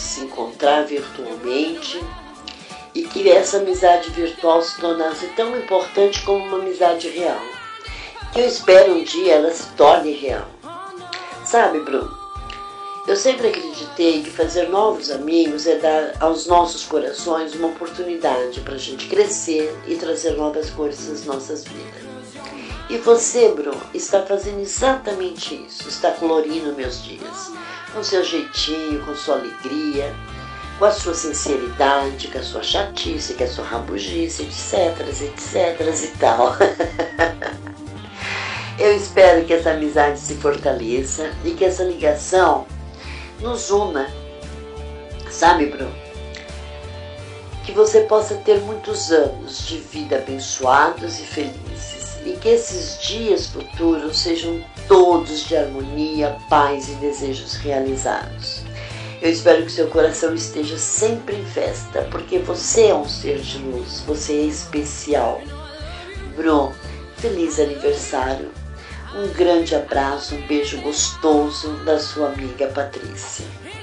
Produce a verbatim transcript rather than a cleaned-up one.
se encontrar virtualmente e que essa amizade virtual se tornasse tão importante como uma amizade real. Que eu espero um dia ela se torne real. Sabe, Bruno? Eu sempre acreditei que fazer novos amigos é dar aos nossos corações uma oportunidade para a gente crescer e trazer novas coisas às nossas vidas. E você, Bruno, está fazendo exatamente isso, está colorindo meus dias, com seu jeitinho, com sua alegria, com a sua sinceridade, com a sua chatice, com a sua rabugice, etc, etc e tal. Eu espero que essa amizade se fortaleça e que essa ligação nos una, sabe, Bruno? Que você possa ter muitos anos de vida abençoados e felizes e que esses dias futuros sejam todos de harmonia, paz e desejos realizados. Eu espero que seu coração esteja sempre em festa, porque você é um ser de luz, você é especial. Bruno, feliz aniversário. Um grande abraço, um beijo gostoso da sua amiga Patrícia.